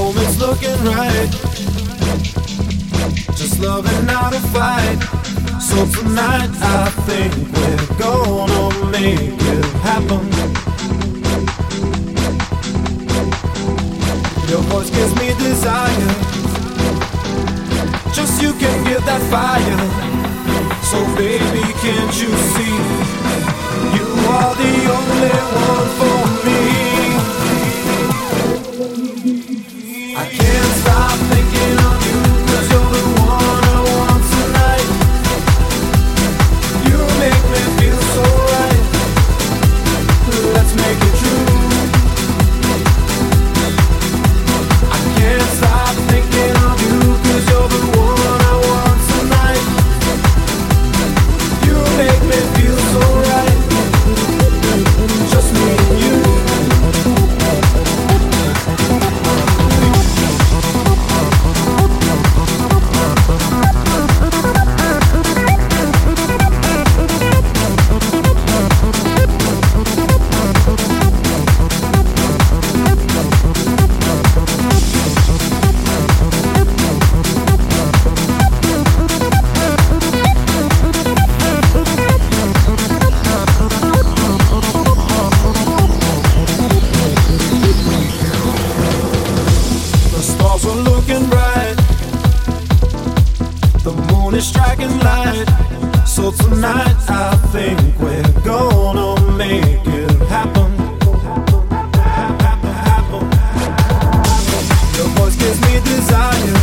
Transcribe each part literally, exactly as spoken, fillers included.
moment's looking right. Just loving how to fight. So tonight I think we're gonna make it happen. Your voice gives me desire. Just you can give that fire. So baby, can't you see? You are the only one for me. I can't stop thinking of you, 'cause you're the one I want tonight. You make me feel so right. Let's make it true. I can't stop thinking of you, 'cause you're the one I want tonight. You make me feel so right. Just me and you. Striking light. So tonight I think we're gonna make it happen. Your voice gives me desire.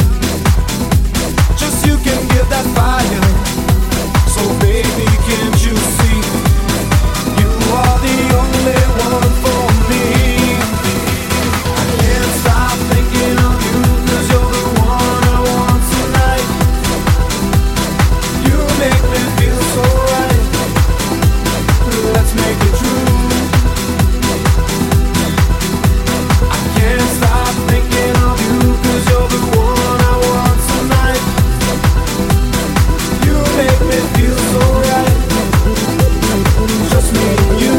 Just you can give that fire. So baby, can't you see? You are the only one for me. I can't stop thinking of you, 'cause you're the one I want tonight. You make me feel so right. Let's make it true. I can't stop thinking of you, 'cause you're the one I want tonight. You make me feel so right. Just me and you.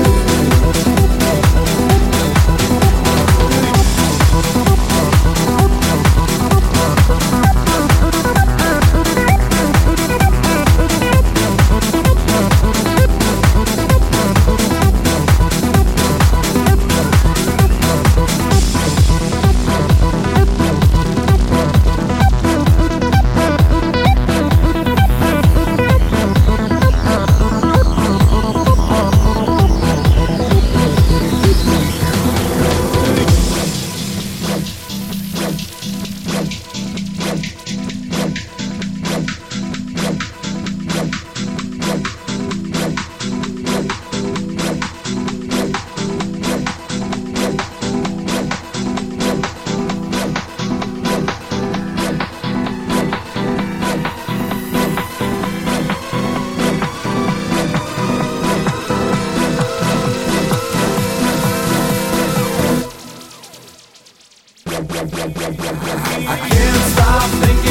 I can't stop thinking